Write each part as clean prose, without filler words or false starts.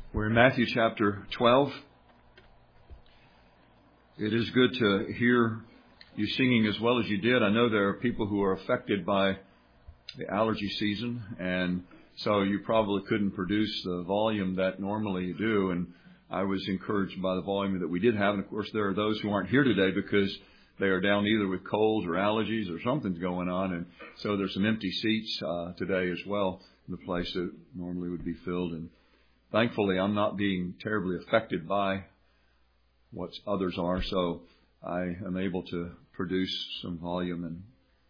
We're in Matthew chapter 12. It is good to hear you singing as well as you did. I know there are people who are affected by the allergy season, and so you probably couldn't produce the volume that normally you do. And I was encouraged by the volume that we did have. And of course, there are those who aren't here today because they are down either with colds or allergies or something's going on. And so there's some empty seats today as well in the place that normally would be filled. And thankfully, I'm not being terribly affected by what others are, so I am able to produce some volume. And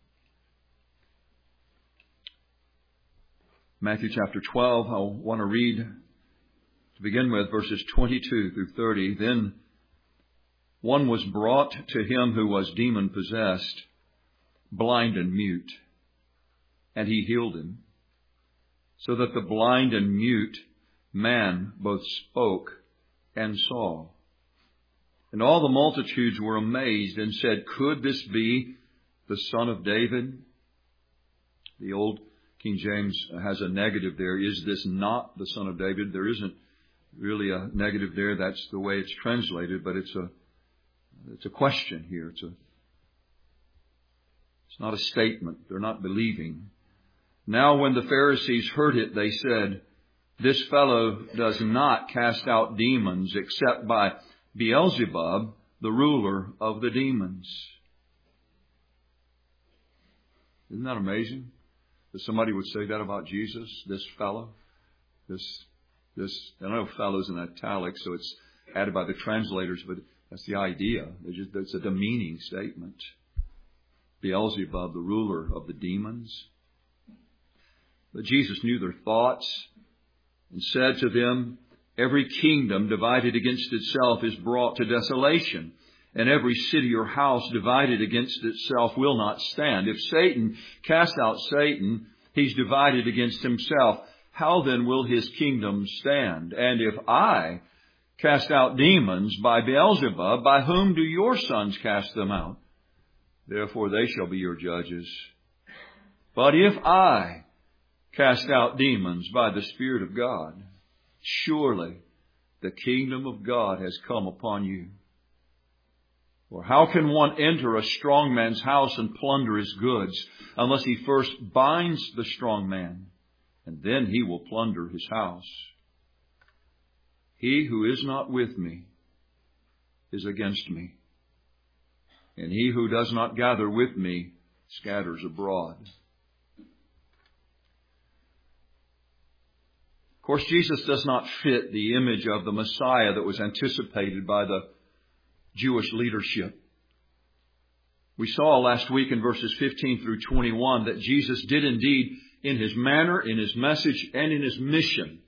Matthew chapter 12, I want to read, to begin with, verses 22 through 30. Then one was brought to him who was demon-possessed, blind and mute, and he healed him, so that the blind and mute man both spoke and saw. And all the multitudes were amazed and said, "Could this be the Son of David?" The old King James has a negative there. Is this not the Son of David? There isn't really a negative there. That's the way it's translated, but it's a question here. It's not a statement. They're not believing. Now when the Pharisees heard it, they said, "This fellow does not cast out demons except by Beelzebub, the ruler of the demons." Isn't that amazing? That somebody would say that about Jesus, this fellow. This, I know fellow's in italics, so it's added by the translators, but that's the idea. It's a demeaning statement. Beelzebub, the ruler of the demons. But Jesus knew their thoughts and said to them, "Every kingdom divided against itself is brought to desolation, and every city or house divided against itself will not stand. If Satan cast out Satan, he's divided against himself. How then will his kingdom stand? And if I cast out demons by Beelzebub, by whom do your sons cast them out? Therefore they shall be your judges. But if I cast out demons by the Spirit of God, surely the kingdom of God has come upon you. For how can one enter a strong man's house and plunder his goods unless he first binds the strong man, and then he will plunder his house? He who is not with me is against me, and he who does not gather with me scatters abroad." Of course, Jesus does not fit the image of the Messiah that was anticipated by the Jewish leadership. We saw last week in verses 15 through 21 that Jesus did indeed, in His manner, in His message, and in His mission,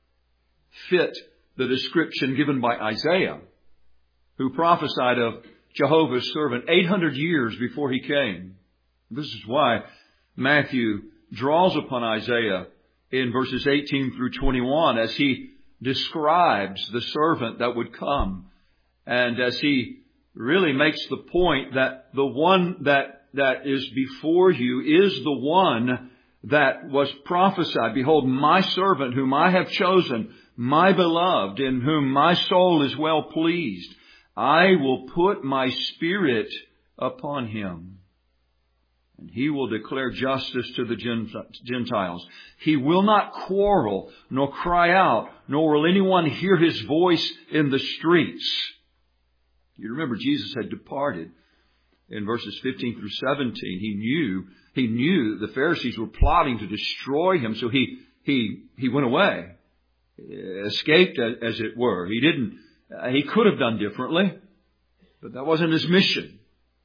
fit the description given by Isaiah, who prophesied of Jehovah's servant 800 years before He came. This is why Matthew draws upon Isaiah in verses 18 through 21 as he describes the servant that would come, and as he really makes the point that the one that is before you is the one that was prophesied. "Behold, my servant whom I have chosen, my beloved, in whom my soul is well pleased. I will put my Spirit upon him, and he will declare justice to the Gentiles. He will not quarrel, nor cry out, nor will anyone hear his voice in the streets." You remember Jesus had departed in verses 15 through 17. He knew the Pharisees were plotting to destroy him, so he went away, escaped as it were. He could have done differently, but that wasn't his mission.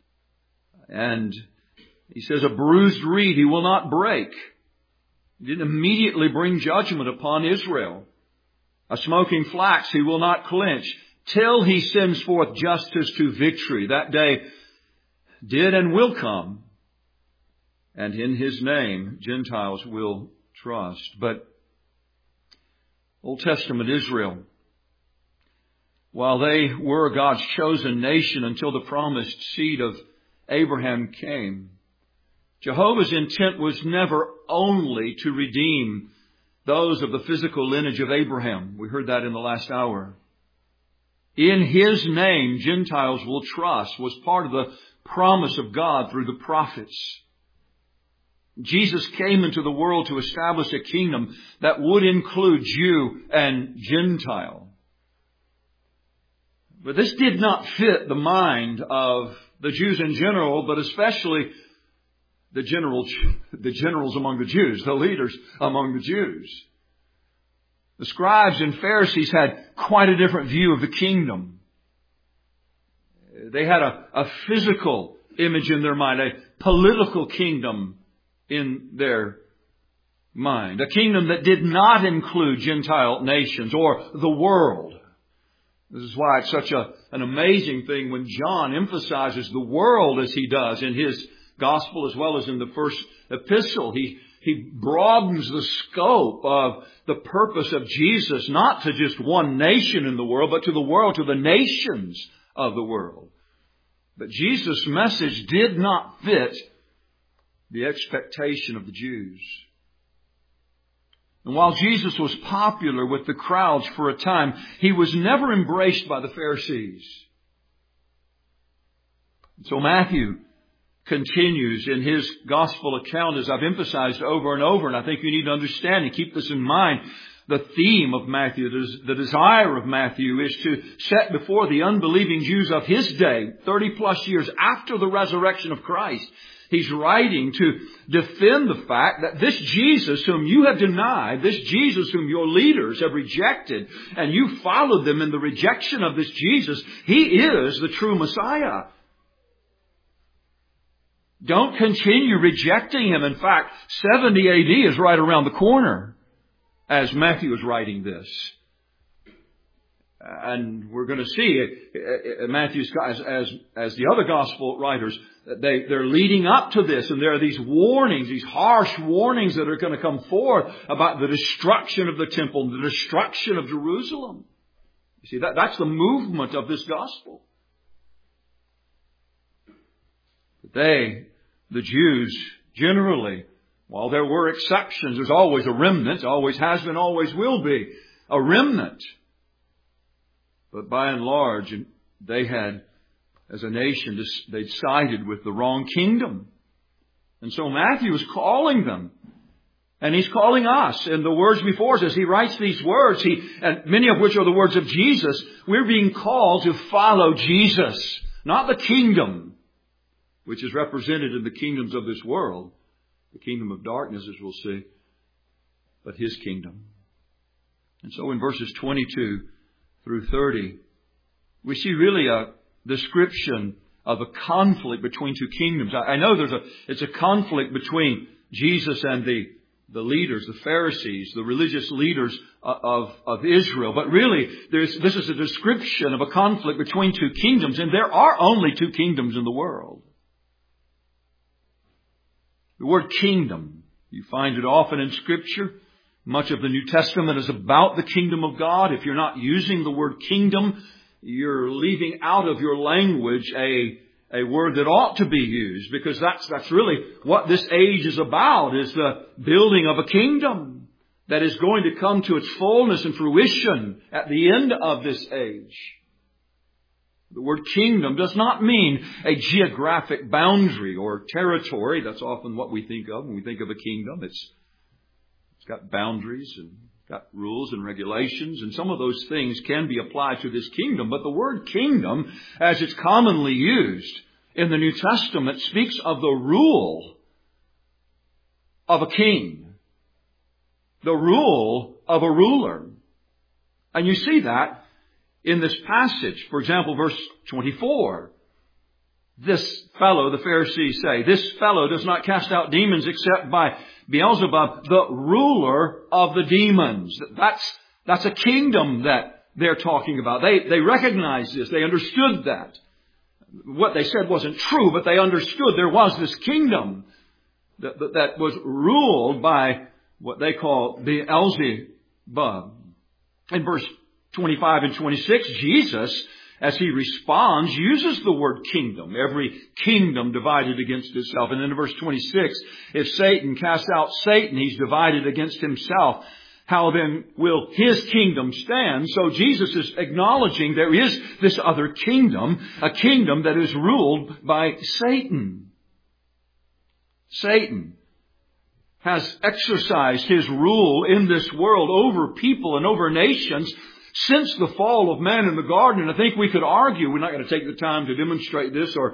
And he says, "A bruised reed he will not break." He didn't immediately bring judgment upon Israel. "A smoking flax he will not quench, till he sends forth justice to victory." That day did and will come, and in his name Gentiles will trust. But Old Testament Israel, while they were God's chosen nation until the promised seed of Abraham came, Jehovah's intent was never only to redeem those of the physical lineage of Abraham. We heard that in the last hour. In His name, Gentiles will trust, was part of the promise of God through the prophets. Jesus came into the world to establish a kingdom that would include Jew and Gentile. But this did not fit the mind of the Jews in general, but especially the generals among the Jews, the leaders among the Jews. The scribes and Pharisees had quite a different view of the kingdom. They had a physical image in their mind, a political kingdom in their mind. A kingdom that did not include Gentile nations or the world. This is why it's such an amazing thing when John emphasizes the world as he does in his gospel as well as in the first epistle. He broadens the scope of the purpose of Jesus, not to just one nation in the world, but to the world, to the nations of the world. But Jesus' message did not fit the expectation of the Jews. And while Jesus was popular with the crowds for a time, He was never embraced by the Pharisees. So Matthew continues in his gospel account, as I've emphasized over and over, and I think you need to understand and keep this in mind. The theme of Matthew, the desire of Matthew is to set before the unbelieving Jews of his day, 30 plus years after the resurrection of Christ, he's writing to defend the fact that this Jesus whom you have denied, this Jesus whom your leaders have rejected, and you followed them in the rejection of this Jesus, He is the true Messiah. Don't continue rejecting Him. In fact, 70 AD is right around the corner as Matthew is writing this. And we're going to see Matthew's, as the other gospel writers, they're leading up to this. And there are these warnings, these harsh warnings that are going to come forth about the destruction of the temple, the destruction of Jerusalem. You see, that's the movement of this gospel. The Jews, generally, while there were exceptions, there's always a remnant, always has been, always will be, a remnant. But by and large, they had, as a nation, they'd sided with the wrong kingdom. And so Matthew is calling them. And he's calling us. And the words before us, as he writes these words, and many of which are the words of Jesus, we're being called to follow Jesus, not the kingdom, which is represented in the kingdoms of this world, the kingdom of darkness, as we'll see, but His kingdom. And so in verses 22 through 30, we see really a description of a conflict between two kingdoms. I know it's a conflict between Jesus and the leaders, the Pharisees, the religious leaders of Israel. But really, this is a description of a conflict between two kingdoms, and there are only two kingdoms in the world. The word kingdom, you find it often in Scripture. Much of the New Testament is about the kingdom of God. If you're not using the word kingdom, you're leaving out of your language a word that ought to be used, because that's really what this age is about, is the building of a kingdom that is going to come to its fullness and fruition at the end of this age. The word kingdom does not mean a geographic boundary or territory. That's often what we think of when we think of a kingdom. It's got boundaries and got rules and regulations, and some of those things can be applied to this kingdom. But the word kingdom, as it's commonly used in the New Testament, speaks of the rule of a king, the rule of a ruler. And you see that in this passage. For example, verse 24. This fellow, the Pharisees say, this fellow does not cast out demons except by Beelzebub, the ruler of the demons. That's a kingdom that they're talking about. They recognized this. They understood that. What they said wasn't true, but they understood there was this kingdom that was ruled by what they call Beelzebub. In verse 25 and 26, Jesus, as He responds, uses the word kingdom. Every kingdom divided against itself. And then in verse 26, if Satan casts out Satan, he's divided against himself. how then will His kingdom stand? So Jesus is acknowledging there is this other kingdom, a kingdom that is ruled by Satan. Satan has exercised his rule in this world over people and over nations since the fall of man in the garden. And I think we could argue, we're not going to take the time to demonstrate this or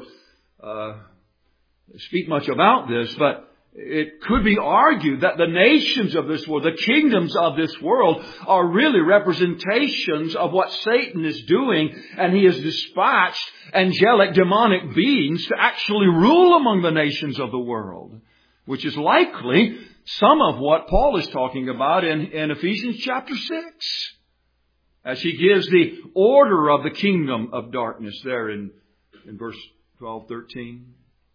speak much about this, but it could be argued that the nations of this world, the kingdoms of this world, are really representations of what Satan is doing, and he has dispatched angelic demonic beings to actually rule among the nations of the world, which is likely some of what Paul is talking about in Ephesians chapter 6, as he gives the order of the kingdom of darkness there in verse 12, 13.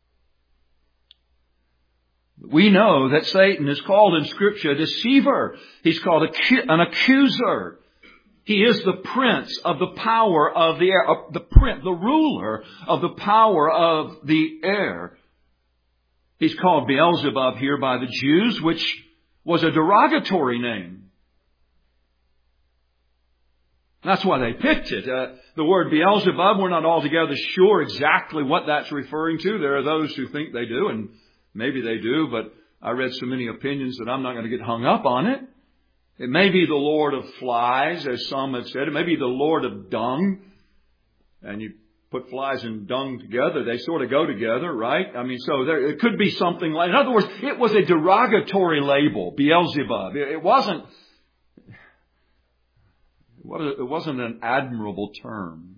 We know that Satan is called in Scripture a deceiver. He's called an accuser. He is the prince of the power of the air, the ruler of the power of the air. He's called Beelzebub here by the Jews, which was a derogatory name. That's why they picked it. The word Beelzebub, we're not altogether sure exactly what that's referring to. There are those who think they do, and maybe they do, but I read so many opinions that I'm not going to get hung up on it. It may be the Lord of flies, as some have said. It may be the Lord of dung. And you put flies and dung together, they sort of go together, right? I mean, so it could be something like, in other words, it was a derogatory label, Beelzebub. It wasn't an admirable term.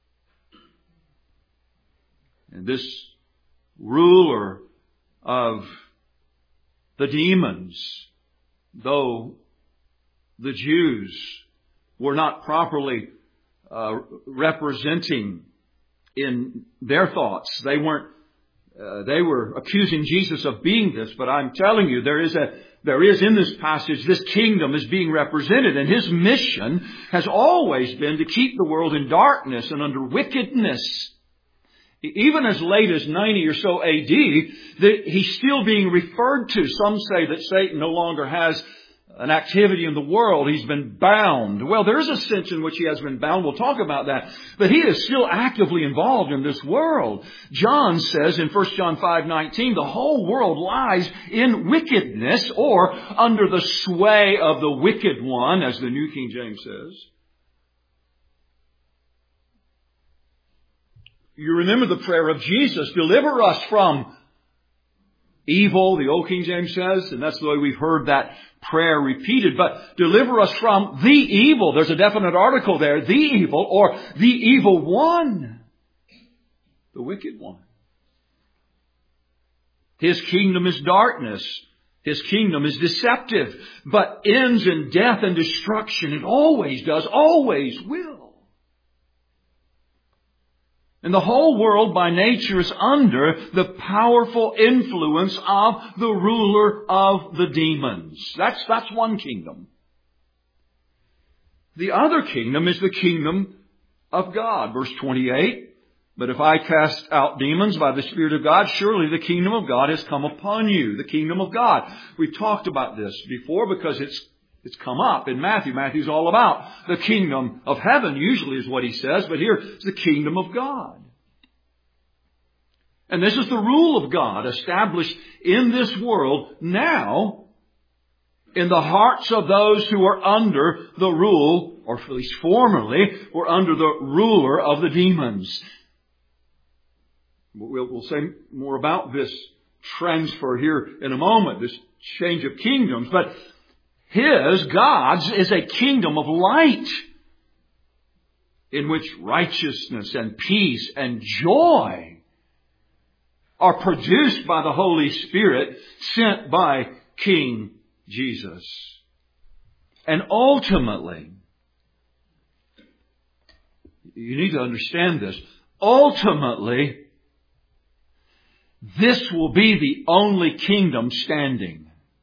And this ruler of the demons, though the Jews were not properly representing in their thoughts, they were accusing Jesus of being this. But I'm telling you, there is in this passage, this kingdom is being represented, and His mission has always been to keep the world in darkness and under wickedness. Even as late as 90 or so AD, he's still being referred to. Some say that Satan no longer has an activity in the world. He's been bound. Well, there is a sense in which he has been bound. We'll talk about that. But he is still actively involved in this world. John says in 1 John 5:19, the whole world lies in wickedness, or under the sway of the wicked one, as the New King James says. You remember the prayer of Jesus, deliver us from evil, the Old King James says, and that's the way we've heard that prayer repeated. But deliver us from the evil. There's a definite article there, the evil, or the evil one, the wicked one. His kingdom is darkness. His kingdom is deceptive, but ends in death and destruction. It always does, always will. And the whole world by nature is under the powerful influence of the ruler of the demons. That's one kingdom. The other kingdom is the kingdom of God. Verse 28, but if I cast out demons by the Spirit of God, surely the kingdom of God has come upon you. The kingdom of God. We've talked about this before because it's come up in Matthew. Matthew's all about the kingdom of heaven, usually is what he says, but here it's the kingdom of God. And this is the rule of God established in this world now in the hearts of those who are under the rule, or at least formerly, were under the ruler of the demons. We'll say more about this transfer here in a moment, this change of kingdoms, but God's, is a kingdom of light in which righteousness and peace and joy are produced by the Holy Spirit sent by King Jesus. And ultimately, you need to understand this, ultimately, this will be the only kingdom standing.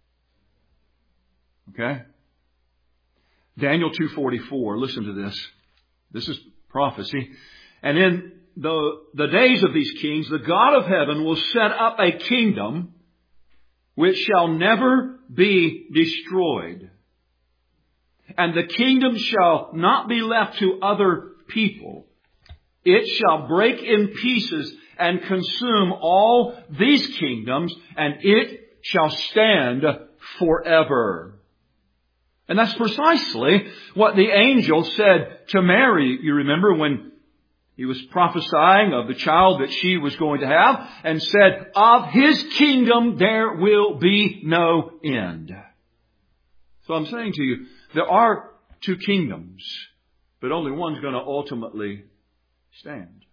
Okay? Daniel 2:44. Listen to this. This is prophecy. And in the days of these kings, the God of heaven will set up a kingdom which shall never be destroyed. and the kingdom shall not be left to other people. It shall break in pieces and consume all these kingdoms, and it shall stand forever. And that's precisely what the angel said to Mary. You remember when he was prophesying of the child that she was going to have, and said, of His kingdom there will be no end. So I'm saying to you, there are two kingdoms, but only one's going to ultimately stand.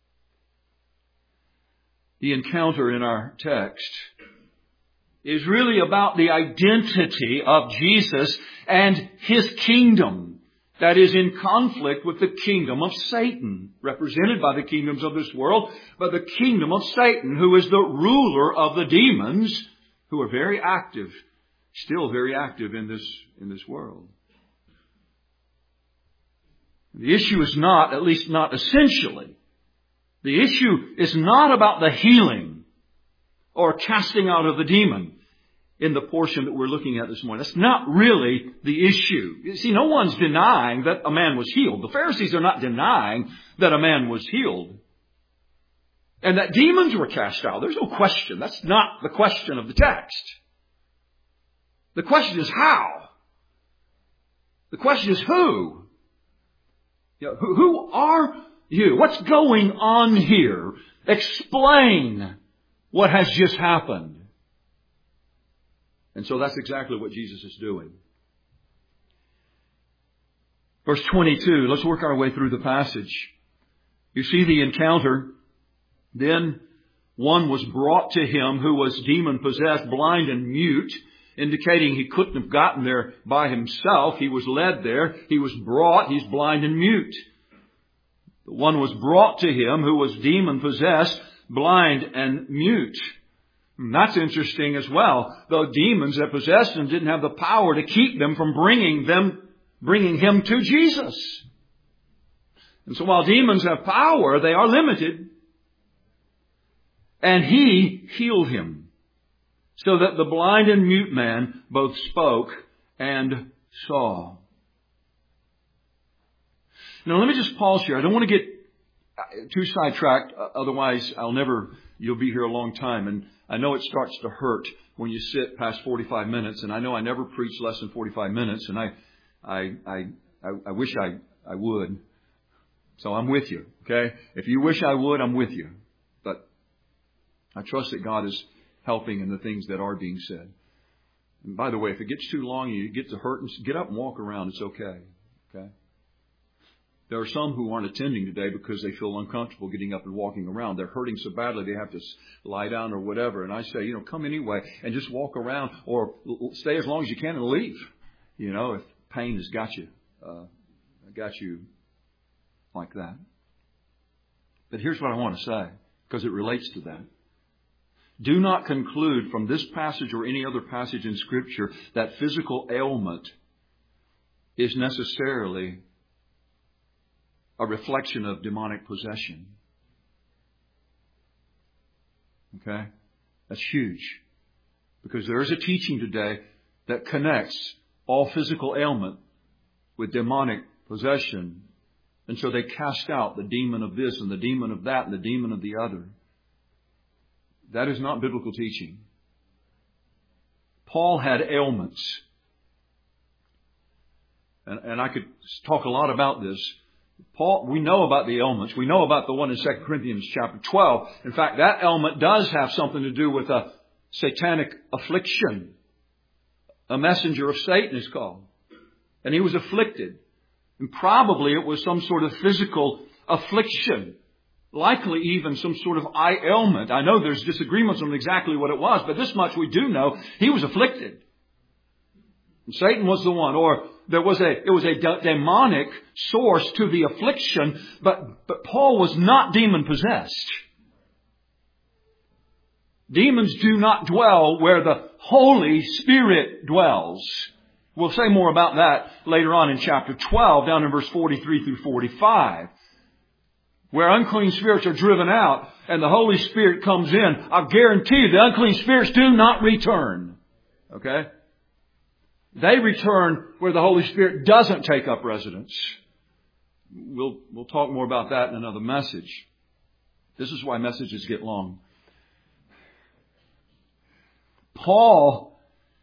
The encounter in our text is really about the identity of Jesus and His kingdom that is in conflict with the kingdom of Satan, represented by the kingdoms of this world, but the kingdom of Satan, who is the ruler of the demons, who are very active, still very active in this world. The issue is not, at least not essentially, the issue is not about the healing or casting out of the demon in the portion that we're looking at this morning. That's not really the issue. You see, no one's denying that a man was healed. The Pharisees are not denying that a man was healed. And that demons were cast out. There's no question. That's not the question of the text. The question is how. The question is who. Who are you? What's going on here? Explain what has just happened. And so that's exactly what Jesus is doing. Verse 22, let's work our way through the passage. You see the encounter. Then one was brought to him who was demon-possessed, blind and mute, indicating he couldn't have gotten there by himself. He was led there. He was brought. He's blind and mute. The one was brought to him who was demon-possessed, blind and mute. And that's interesting as well. The demons that possessed him didn't have the power to keep them from bringing him to Jesus. And so while demons have power, they are limited. And He healed him, so that the blind and mute man both spoke and saw. Now let me just pause here. I don't want to get too sidetracked. Otherwise, you'll be here a long time. And I know it starts to hurt when you sit past 45 minutes. And I know I never preach less than 45 minutes. And I wish I would. So I'm with you. Okay? If you wish I would, I'm with you. But I trust that God is helping in the things that are being said. And by the way, if it gets too long, you get to hurt, get up and walk around. It's okay. Okay? There are some who aren't attending today because they feel uncomfortable getting up and walking around. They're hurting so badly they have to lie down or whatever. And I say, come anyway and just walk around or stay as long as you can and leave. If pain has got you like that. But here's what I want to say, because it relates to that. Do not conclude from this passage or any other passage in Scripture that physical ailment is necessarily a reflection of demonic possession. Okay? That's huge. Because there is a teaching today that connects all physical ailment with demonic possession. And so they cast out the demon of this and the demon of that and the demon of the other. That is not biblical teaching. Paul had ailments. And I could talk a lot about this. We know about the ailments. We know about the one in 2 Corinthians chapter 12. In fact, that ailment does have something to do with a satanic affliction. A messenger of Satan is called. And he was afflicted. And probably it was some sort of physical affliction. Likely even some sort of eye ailment. I know there's disagreements on exactly what it was, but this much we do know. He was afflicted. And Satan was the one, or it was a demonic source to the affliction, but Paul was not demon possessed. Demons do not dwell where the Holy Spirit dwells. We'll say more about that later on in chapter 12, down in verse 43 through 45. Where unclean spirits are driven out and the Holy Spirit comes in, I guarantee you the unclean spirits do not return. Okay? They return where the Holy Spirit doesn't take up residence. We'll talk more about that in another message. This is why messages get long. Paul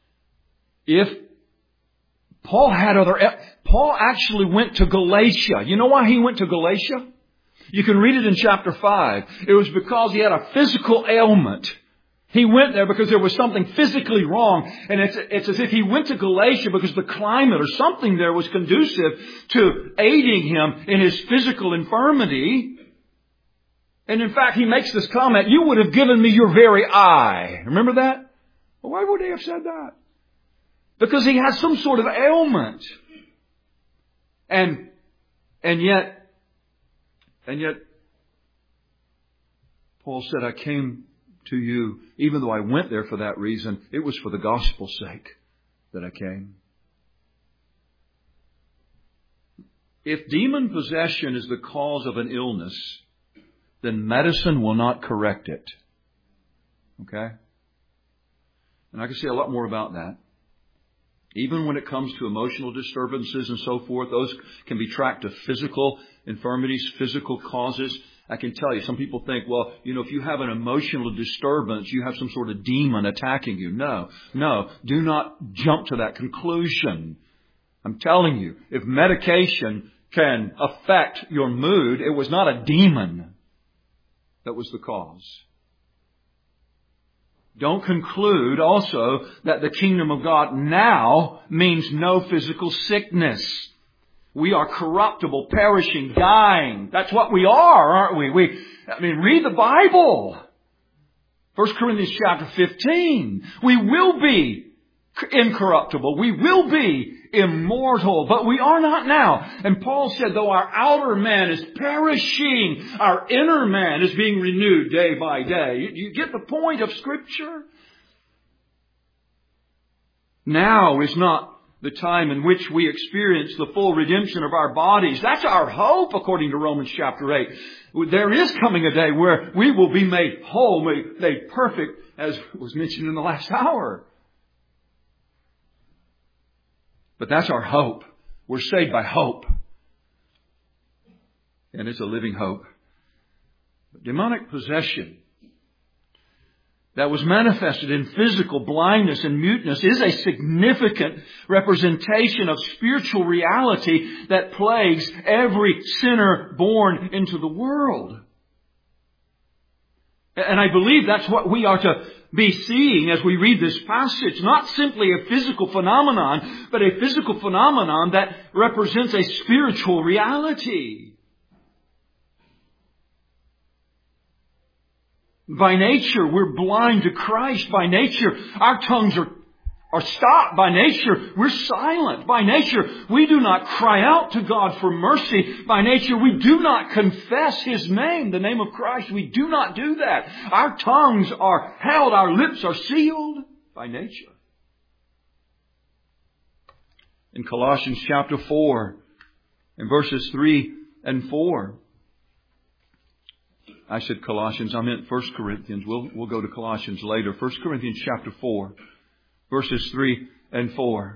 actually went to Galatia. You know why he went to Galatia? You can read it in chapter 5. It was because he had a physical ailment. He went there because there was something physically wrong. And it's as if he went to Galatia because the climate or something there was conducive to aiding him in his physical infirmity. And in fact, he makes this comment, "You would have given me your very eye." Remember that? Well, why would they have said that? Because he has some sort of ailment. And yet, Paul said, "I came to you, even though I went there for that reason, it was for the gospel's sake that I came." If demon possession is the cause of an illness, then medicine will not correct it. Okay? And I can say a lot more about that. Even when it comes to emotional disturbances and so forth, those can be tracked to physical infirmities, physical causes. I can tell you, some people think, well, if you have an emotional disturbance, you have some sort of demon attacking you. No, do not jump to that conclusion. I'm telling you, if medication can affect your mood, it was not a demon that was the cause. Don't conclude also that the kingdom of God now means no physical sickness. We are corruptible, perishing, dying. That's what we are, aren't we? Read the Bible. 1 Corinthians chapter 15. We will be incorruptible. We will be immortal, but we are not now. And Paul said, though our outer man is perishing, our inner man is being renewed day by day. You get the point of Scripture? Now is not the time in which we experience the full redemption of our bodies. That's our hope, according to Romans chapter 8. There is coming a day where we will be made whole, made perfect, as was mentioned in the last hour. But that's our hope. We're saved by hope. And it's a living hope. But demonic possession that was manifested in physical blindness and muteness is a significant representation of spiritual reality that plagues every sinner born into the world. And I believe that's what we are to be seeing as we read this passage. Not simply a physical phenomenon, but a physical phenomenon that represents a spiritual reality. By nature, we're blind to Christ. By nature, our tongues are stopped. By nature, we're silent. By nature, we do not cry out to God for mercy. By nature, we do not confess His name, the name of Christ. We do not do that. Our tongues are held, our lips are sealed by nature. In Colossians chapter 4, in verses 3 and 4, I said Colossians, I meant 1 Corinthians. We'll go to Colossians later. 1 Corinthians chapter 4, verses 3 and 4.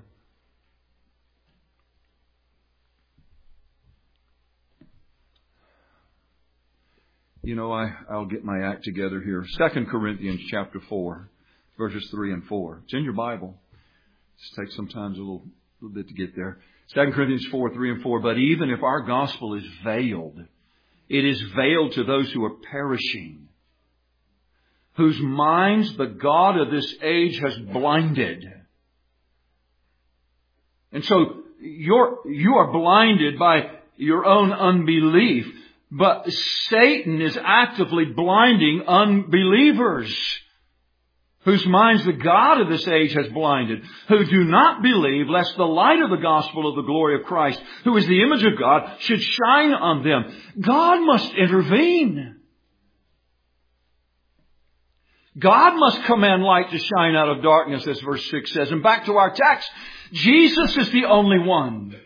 I'll get my act together here. 2 Corinthians chapter 4, verses 3 and 4. It's in your Bible. It takes sometimes a little bit to get there. 2 Corinthians 4, 3 and 4. But even if our gospel is veiled, it is veiled to those who are perishing, whose minds the God of this age has blinded. And so you are blinded by your own unbelief, but Satan is actively blinding unbelievers, whose minds the God of this age has blinded, who do not believe, lest the light of the gospel of the glory of Christ, who is the image of God, should shine on them. God must intervene. God must command light to shine out of darkness, as verse 6 says. And back to our text, Jesus is the only one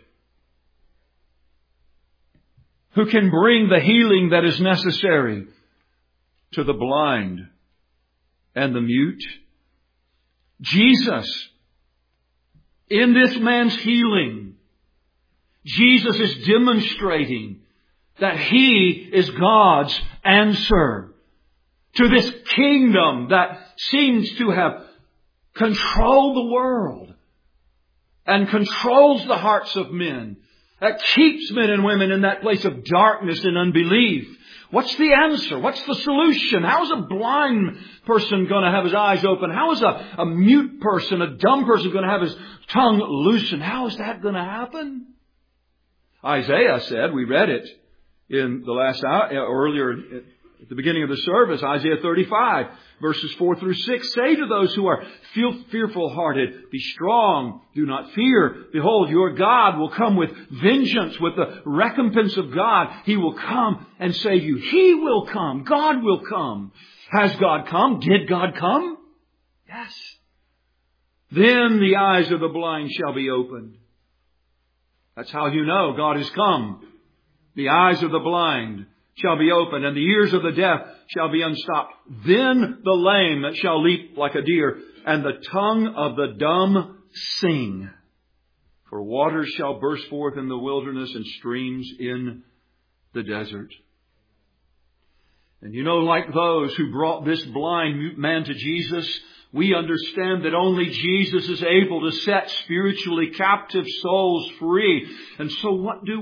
who can bring the healing that is necessary to the blind and the mute. Jesus In this man's healing, Jesus is demonstrating that He is God's answer to this kingdom that seems to have controlled the world and controls the hearts of men, that keeps men and women in that place of darkness and unbelief. What's the answer? What's the solution? How is a blind person going to have his eyes open? How is a mute person, a dumb person going to have his tongue loosened? How is that going to happen? Isaiah said, we read it in the last hour, earlier at the beginning of the service, Isaiah 35, verses 4 through 6. Say to those who are fearful-hearted, be strong, do not fear. Behold, your God will come with vengeance, with the recompense of God. He will come and save you. He will come. God will come. Has God come? Did God come? Yes. Then the eyes of the blind shall be opened. That's how you know God has come. The eyes of the blind shall be opened, and the ears of the deaf shall be unstopped. Then the lame shall leap like a deer, and the tongue of the dumb sing. For waters shall burst forth in the wilderness and streams in the desert. And you know, like those who brought this blind man to Jesus, we understand that only Jesus is able to set spiritually captive souls free. And so what do?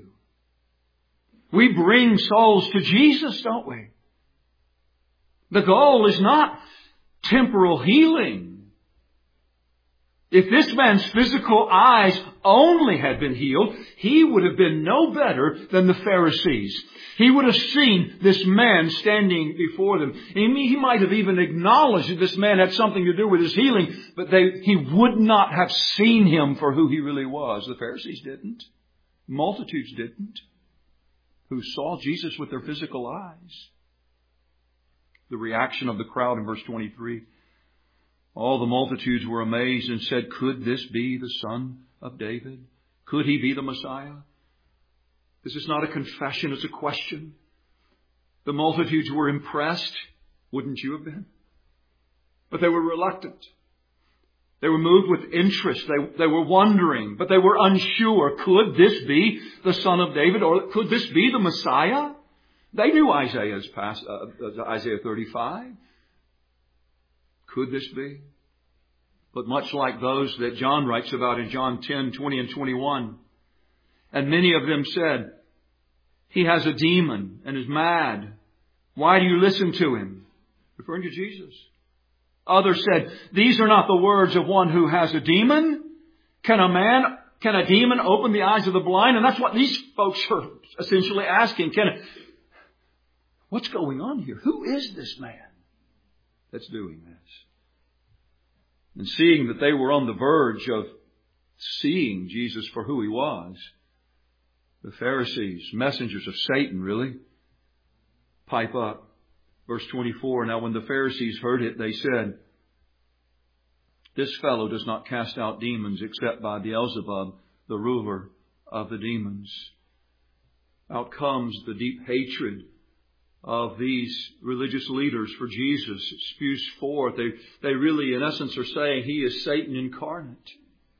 We bring souls to Jesus, don't we? The goal is not temporal healing. If this man's physical eyes only had been healed, he would have been no better than the Pharisees. He would have seen this man standing before them. He might have even acknowledged that this man had something to do with his healing, but he would not have seen him for who he really was. The Pharisees didn't. Multitudes didn't, who saw Jesus with their physical eyes. The reaction of the crowd in verse 23. All the multitudes were amazed and said, could this be the Son of David? Could He be the Messiah? This is not a confession, it's a question. The multitudes were impressed. Wouldn't you have been? But they were reluctant. They were moved with interest. They were wondering, but they were unsure. Could this be the Son of David? Or could this be the Messiah? They knew Isaiah 35. Could this be? But much like those that John writes about in John 10, 20 and 21. And many of them said, he has a demon and is mad. Why do you listen to him? Referring to Jesus. Others said, these are not the words of one who has a demon. Can a demon open the eyes of the blind? And that's what these folks are essentially asking. What's going on here? Who is this man that's doing this? And seeing that they were on the verge of seeing Jesus for who He was, the Pharisees, messengers of Satan really, pipe up. Verse 24, now when the Pharisees heard it, they said, this fellow does not cast out demons except by Beelzebub, the ruler of the demons. Out comes the deep hatred of these religious leaders for Jesus. It spews forth. They really, in essence, are saying He is Satan incarnate.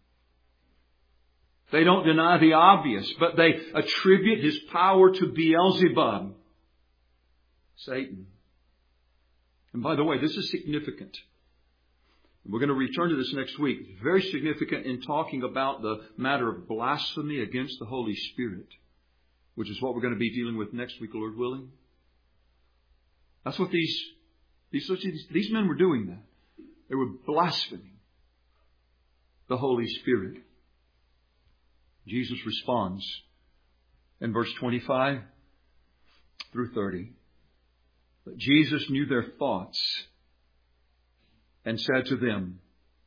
They don't deny the obvious, but they attribute His power to Beelzebub, Satan. And by the way, this is significant. We're going to return to this next week. It's very significant in talking about the matter of blasphemy against the Holy Spirit, which is what we're going to be dealing with next week, Lord willing. That's what these men were doing that. They were blaspheming the Holy Spirit. Jesus responds in verse 25 through 30. But Jesus knew their thoughts and said to them,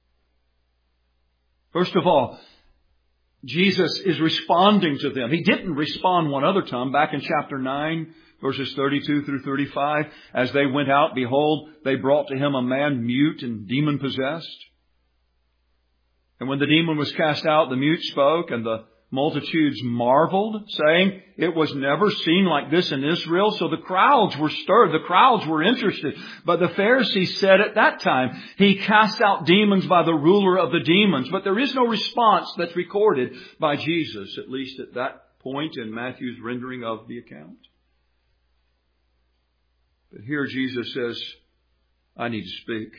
first of all, Jesus is responding to them. He didn't respond one other time. Back in chapter 9, verses 32 through 35, as they went out, behold, they brought to Him a man mute and demon-possessed. And when the demon was cast out, the mute spoke, and the multitudes marveled, saying, "It was never seen like this in Israel." So the crowds were stirred. The crowds were interested. But the Pharisees said at that time, "He cast out demons by the ruler of the demons." But there is no response that's recorded by Jesus, at least at that point in Matthew's rendering of the account. But here Jesus says, I need to speak.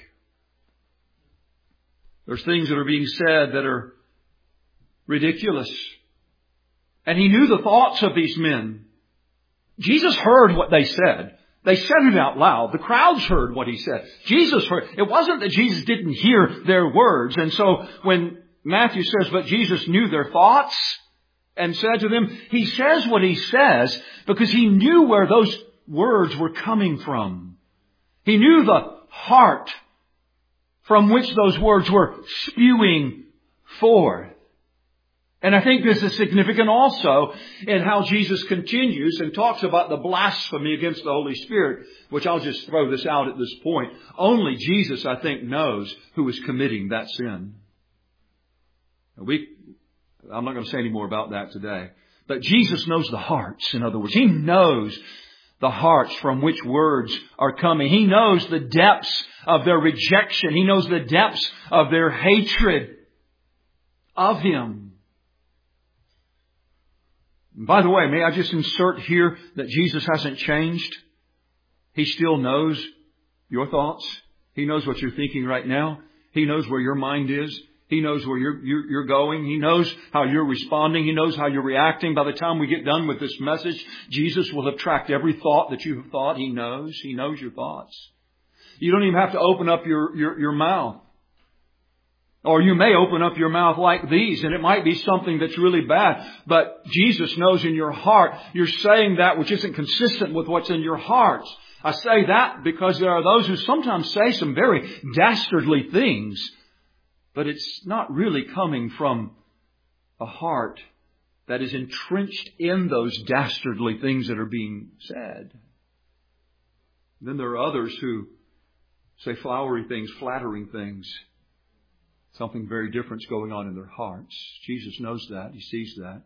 There's things that are being said that are ridiculous. And He knew the thoughts of these men. Jesus heard what they said. They said it out loud. The crowds heard what He said. Jesus heard. It wasn't that Jesus didn't hear their words. And so when Matthew says, but Jesus knew their thoughts and said to them, He says what He says because He knew where those words were coming from. He knew the heart from which those words were spewing forth. And I think this is significant also in how Jesus continues and talks about the blasphemy against the Holy Spirit, which I'll just throw this out at this point. Only Jesus, I think, knows who is committing that sin. I'm not going to say any more about that today. But Jesus knows the hearts, in other words. He knows the hearts from which words are coming. He knows the depths of their rejection. He knows the depths of their hatred of Him. By the way, may I just insert here that Jesus hasn't changed? He still knows your thoughts. He knows what you're thinking right now. He knows where your mind is. He knows where you're going. He knows how you're responding. He knows how you're reacting. By the time we get done with this message, Jesus will have tracked every thought that you have thought. He knows. He knows your thoughts. You don't even have to open up your mouth. Or you may open up your mouth like these, and it might be something that's really bad. But Jesus knows in your heart, you're saying that which isn't consistent with what's in your heart. I say that because there are those who sometimes say some very dastardly things, but it's not really coming from a heart that is entrenched in those dastardly things that are being said. Then there are others who say flowery things, flattering things. Something very different is going on in their hearts. Jesus knows that. He sees that.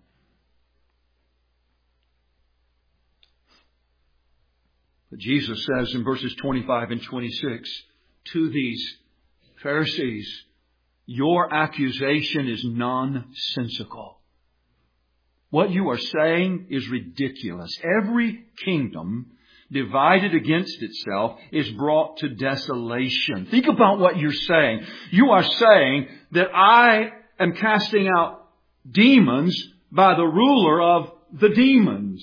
But Jesus says in verses 25 and 26 to these Pharisees, your accusation is nonsensical. What you are saying is ridiculous. Every kingdom divided against itself is brought to desolation. Think about what you're saying. You are saying that I am casting out demons by the ruler of the demons.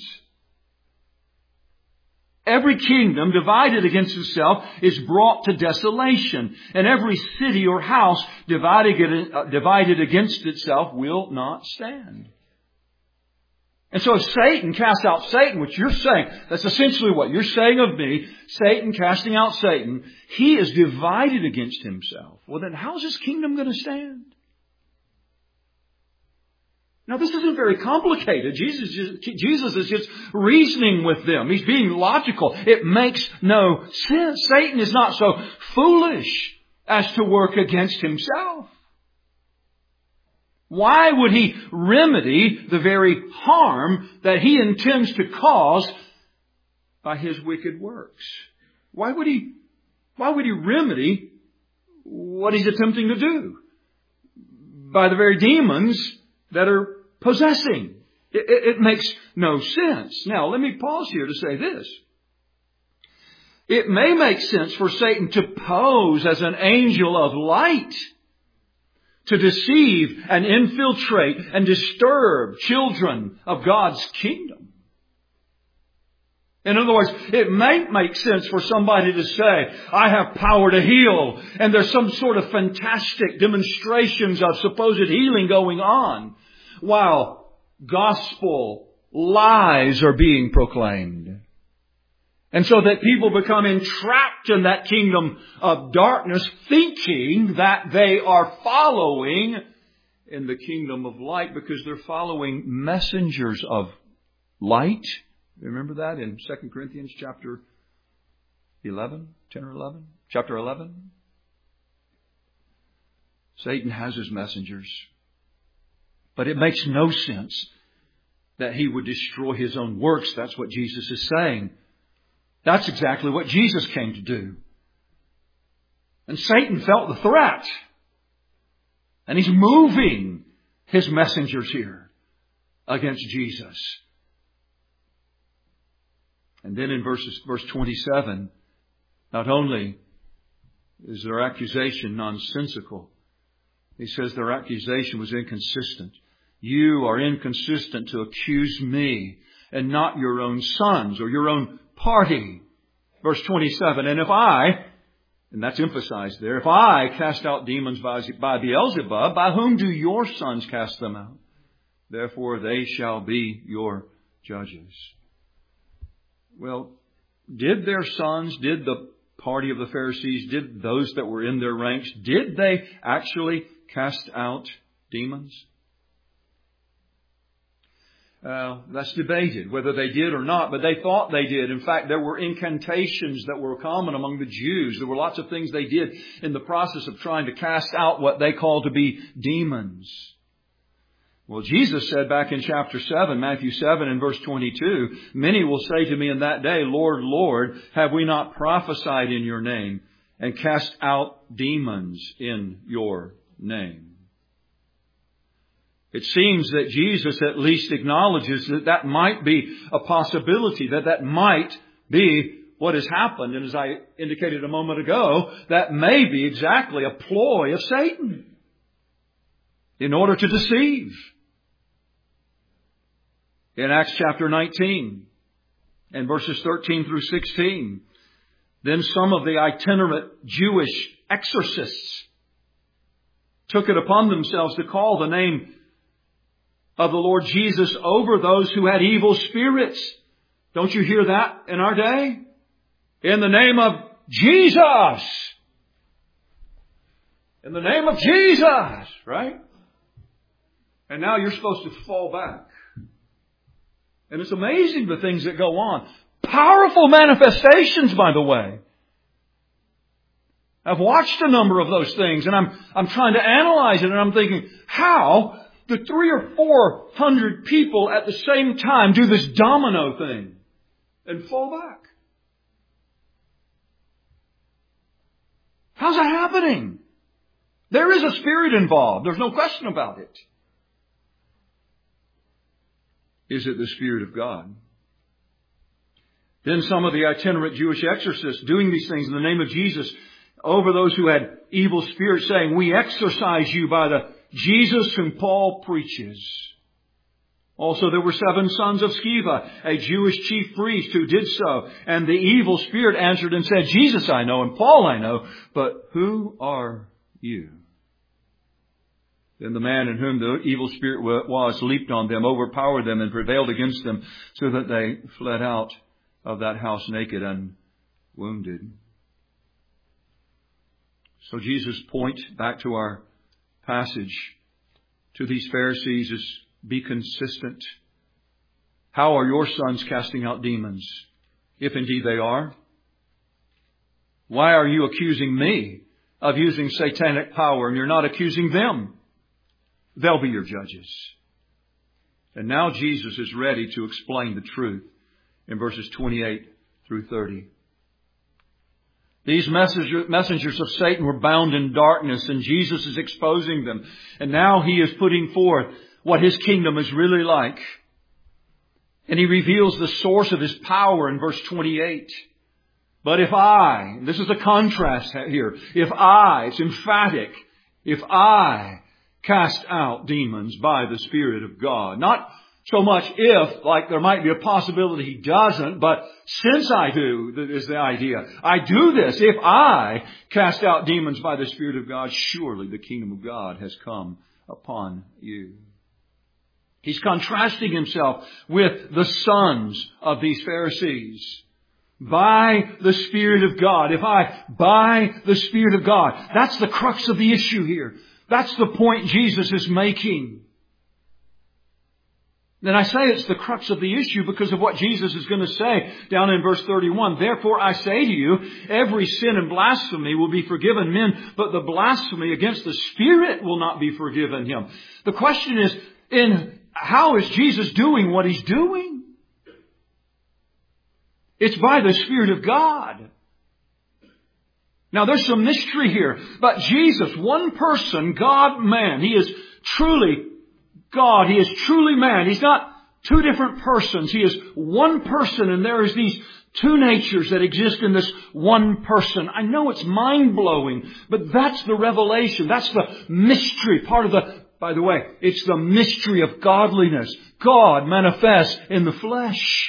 Every kingdom divided against itself is brought to desolation. And every city or house divided against itself will not stand. And so if Satan casts out Satan, which you're saying, that's essentially what you're saying of me, Satan casting out Satan, he is divided against himself. Well, then how is his kingdom going to stand? Now, this isn't very complicated. Jesus is just reasoning with them. He's being logical. It makes no sense. Satan is not so foolish as to work against himself. Why would he remedy the very harm that he intends to cause by his wicked works? Why would he remedy what he's attempting to do by the very demons that are possessing? It makes no sense. Now, let me pause here to say this. It may make sense for Satan to pose as an angel of light, to deceive and infiltrate and disturb children of God's kingdom. In other words, it may make sense for somebody to say, I have power to heal, and there's some sort of fantastic demonstrations of supposed healing going on, while gospel lies are being proclaimed. And so that people become entrapped in that kingdom of darkness, thinking that they are following in the kingdom of light because they're following messengers of light. Remember that in 2 Corinthians chapter 11, 10 or 11? Chapter 11. Satan has his messengers. But it makes no sense that He would destroy His own works. That's what Jesus is saying. That's exactly what Jesus came to do. And Satan felt the threat. And he's moving his messengers here against Jesus. And then in verse 27, not only is their accusation nonsensical, he says their accusation was inconsistent. You are inconsistent to accuse me and not your own sons or your own party. Verse 27, and if I, and that's emphasized there, if I cast out demons by Beelzebub, by whom do your sons cast them out? Therefore they shall be your judges. Well, did their sons, did the party of the Pharisees, did those that were in their ranks, did they actually cast out demons? That's debated whether they did or not, but they thought they did. In fact, there were incantations that were common among the Jews. There were lots of things they did in the process of trying to cast out what they called to be demons. Well, Jesus said back in chapter 7, Matthew 7 and verse 22, many will say to me in that day, Lord, Lord, have we not prophesied in your name and cast out demons in your name? It seems that Jesus at least acknowledges that that might be a possibility, that might be what has happened. And as I indicated a moment ago, that may be exactly a ploy of Satan in order to deceive. In Acts chapter 19 and verses 13 through 16, then some of the itinerant Jewish exorcists took it upon themselves to call the name of the Lord Jesus over those who had evil spirits. Don't you hear that in our day? In the name of Jesus. In the name of Jesus, right? And now you're supposed to fall back. And it's amazing the things that go on. Powerful manifestations, by the way. I've watched a number of those things and I'm trying to analyze it and I'm thinking, how the 300 or 400 people at the same time do this domino thing and fall back? How's that happening? There is a spirit involved. There's no question about it. Is it the Spirit of God? Then some of the itinerant Jewish exorcists doing these things in the name of Jesus over those who had evil spirits, saying, we exorcise you by the Jesus whom Paul preaches. Also there were 7 sons of Sceva, a Jewish chief priest, who did so. And the evil spirit answered and said, Jesus I know and Paul I know, but who are you? Then the man in whom the evil spirit was leaped on them, overpowered them, and prevailed against them, so that they fled out of that house naked and wounded. So Jesus' point back to our passage to these Pharisees is, be consistent. How are your sons casting out demons, if indeed they are? Why are you accusing me of using satanic power and you're not accusing them? They'll be your judges. And now Jesus is ready to explain the truth in verses 28 through 30. These messengers of Satan were bound in darkness, and Jesus is exposing them. And now He is putting forth what His kingdom is really like. And He reveals the source of His power in verse 28. But if I, this is a contrast here, if I, it's emphatic, if I cast out demons by the Spirit of God. Not so much if, like there might be a possibility He doesn't, but since I do, is the idea. I do this. If I cast out demons by the Spirit of God, surely the kingdom of God has come upon you. He's contrasting Himself with the sons of these Pharisees. By the Spirit of God. If I, by the Spirit of God. That's the crux of the issue here. That's the point Jesus is making. Then I say it's the crux of the issue because of what Jesus is going to say down in verse 31. Therefore I say to you, every sin and blasphemy will be forgiven men, but the blasphemy against the Spirit will not be forgiven him. The question is in how is Jesus doing what He's doing? It's by the Spirit of God. Now there's some mystery here, but Jesus, one person, God, man, He is truly God. He is truly man. He's not two different persons. He is one person, and there is these two natures that exist in this one person. I know it's mind-blowing, but that's the revelation. That's the mystery. By the way, it's the mystery of godliness. God manifests in the flesh.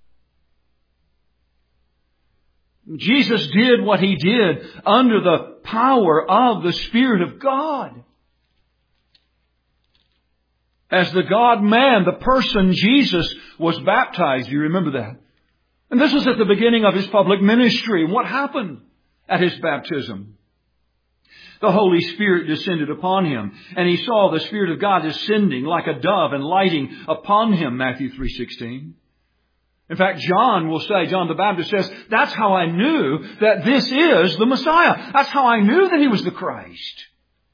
Jesus did what He did under the power of the Spirit of God. As the God-man, the person Jesus was baptized. You remember that? And this was at the beginning of His public ministry. What happened at His baptism? The Holy Spirit descended upon Him, and He saw the Spirit of God descending like a dove and lighting upon Him, Matthew 3:16. In fact, John the Baptist says, that's how I knew that this is the Messiah. That's how I knew that He was the Christ.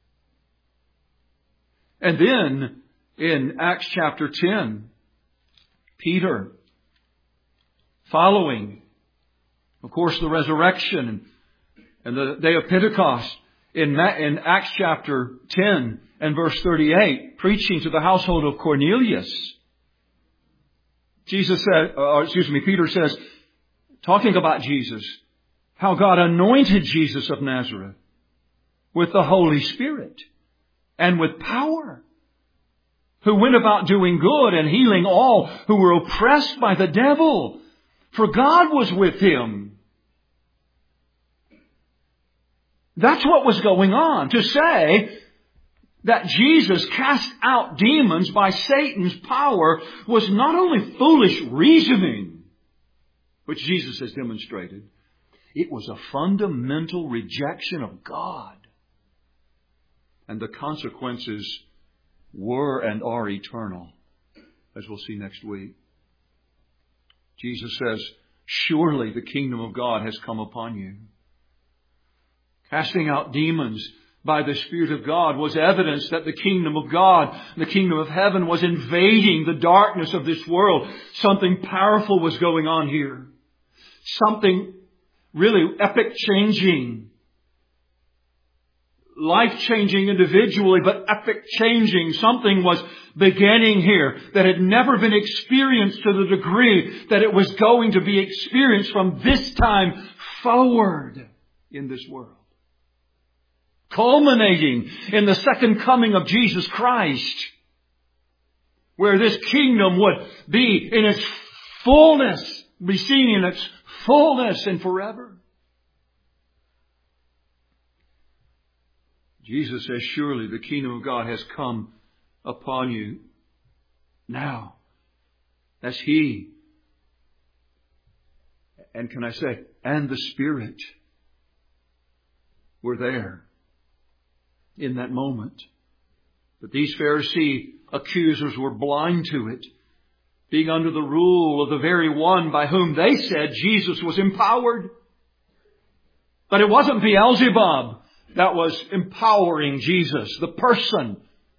And then, in Acts chapter 10, Peter, following, of course, the resurrection and the day of Pentecost, in Acts chapter 10 and verse 38, preaching to the household of Cornelius, Peter says, talking about Jesus, how God anointed Jesus of Nazareth with the Holy Spirit and with power, who went about doing good and healing all who were oppressed by the devil, for God was with Him. That's what was going on. To say that Jesus cast out demons by Satan's power was not only foolish reasoning, which Jesus has demonstrated, it was a fundamental rejection of God. And the consequences were and are eternal, as we'll see next week. Jesus says, surely the kingdom of God has come upon you. Casting out demons by the Spirit of God was evidence that the kingdom of God, the kingdom of heaven, was invading the darkness of this world. Something powerful was going on here. Something really epic-changing. Life-changing individually, but epic-changing. Something was beginning here that had never been experienced to the degree that it was going to be experienced from this time forward in this world. Culminating in the second coming of Jesus Christ, where this kingdom would be in its fullness, be seen in its fullness and forever. Jesus says, surely the kingdom of God has come upon you now. That's He. And can I say, and the Spirit were there in that moment. But these Pharisee accusers were blind to it, being under the rule of the very one by whom they said Jesus was empowered. But it wasn't Beelzebub that was empowering Jesus, the person.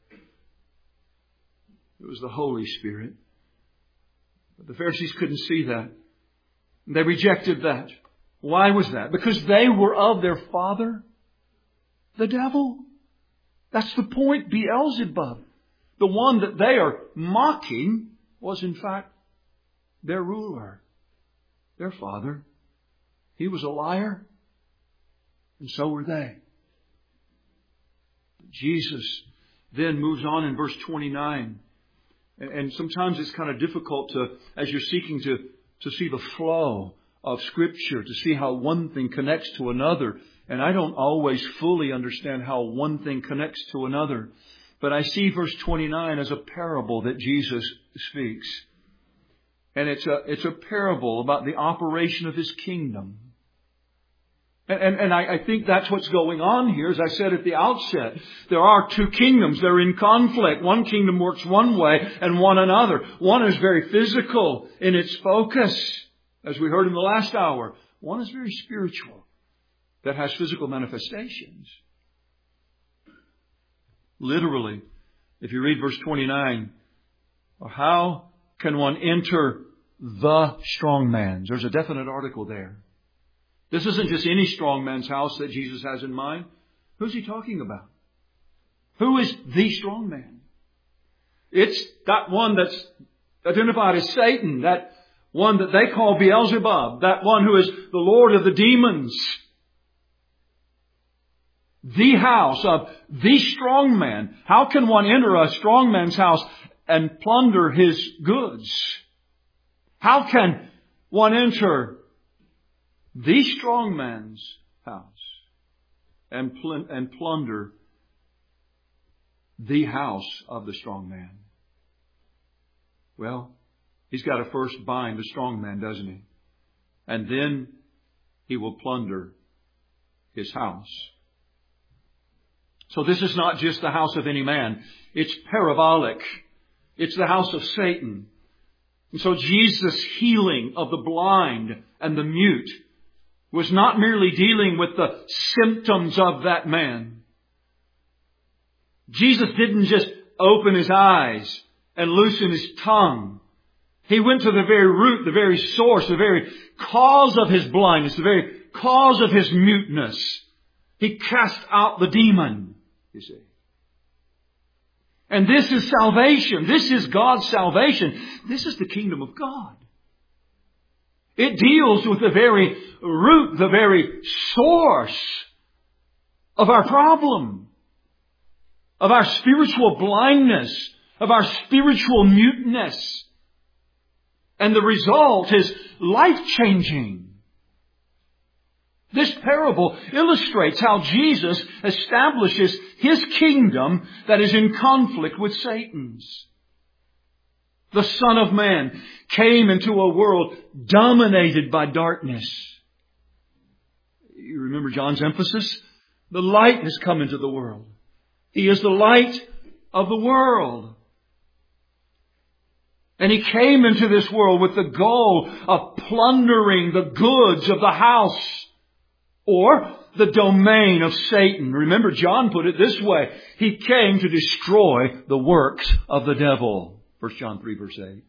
It was the Holy Spirit. But the Pharisees couldn't see that. They rejected that. Why was that? Because they were of their father, the devil. That's the point. Beelzebub, the one that they are mocking, was in fact their ruler, their father. He was a liar, and so were they. Jesus then moves on in verse 29. And sometimes it's kind of difficult to, as you're seeking to see the flow of Scripture, to see how one thing connects to another. And I don't always fully understand how one thing connects to another. But I see verse 29 as a parable that Jesus speaks. And it's a parable about the operation of His kingdom. And I think that's what's going on here. As I said at the outset, there are two kingdoms. They're in conflict. One kingdom works one way and one another. One is very physical in its focus, as we heard in the last hour. One is very spiritual, that has physical manifestations. Literally, if you read verse 29, Or how can one enter the strong man's? There's a definite article there. This isn't just any strong man's house that Jesus has in mind. Who's He talking about? Who is the strong man? It's that one that's identified as Satan, that one that they call Beelzebub, that one who is the Lord of the demons. The house of the strong man. How can one enter a strong man's house and plunder his goods? How can one enter the strong man's house and plunder the house of the strong man? Well, he's got to first bind the strong man, doesn't he? And then he will plunder his house. So this is not just the house of any man. It's parabolic. It's the house of Satan. And so Jesus' healing of the blind and the mute was not merely dealing with the symptoms of that man. Jesus didn't just open his eyes and loosen his tongue. He went to the very root, the very source, the very cause of his blindness, the very cause of his muteness. He cast out the demon, you see. And this is salvation. This is God's salvation. This is the kingdom of God. It deals with the very root, the very source of our problem, of our spiritual blindness, of our spiritual muteness. And the result is life-changing. This parable illustrates how Jesus establishes His kingdom that is in conflict with Satan's. The Son of Man came into a world dominated by darkness. You remember John's emphasis? The light has come into the world. He is the light of the world. And He came into this world with the goal of plundering the goods of the house or the domain of Satan. Remember, John put it this way. He came to destroy the works of the devil. 1 John 3 verse 8.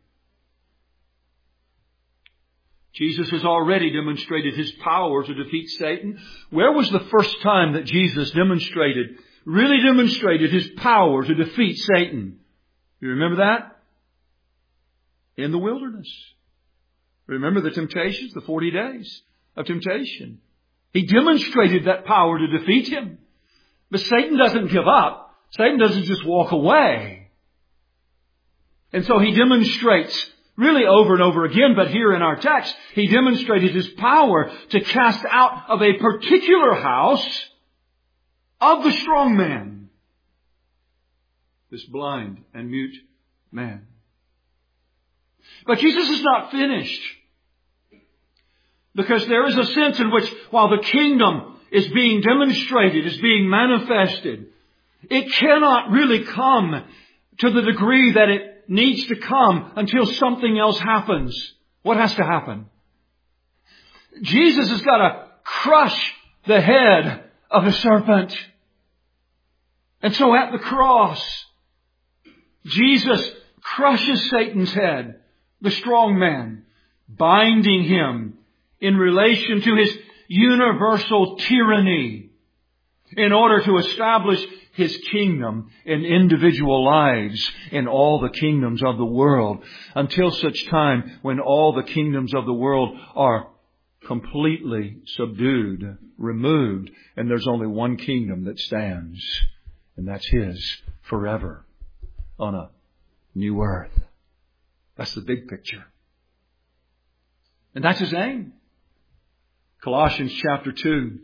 Jesus has already demonstrated His power to defeat Satan. Where was the first time that Jesus really demonstrated His power to defeat Satan? You remember that? In the wilderness. Remember the temptations, the 40 days of temptation. He demonstrated that power to defeat him. But Satan doesn't give up. Satan doesn't just walk away. And so He demonstrates really over and over again, but here in our text, He demonstrated His power to cast out of a particular house of the strong man, this blind and mute man. But Jesus is not finished. Because there is a sense in which while the kingdom is being demonstrated, is being manifested, it cannot really come to the degree that it needs to come until something else happens. What has to happen? Jesus has got to crush the head of the serpent. And so at the cross, Jesus crushes Satan's head, the strong man, binding him in relation to his universal tyranny in order to establish His kingdom in individual lives in all the kingdoms of the world until such time when all the kingdoms of the world are completely subdued, removed, and there's only one kingdom that stands, and that's His forever on a new earth. That's the big picture. And that's His aim. Colossians chapter 2.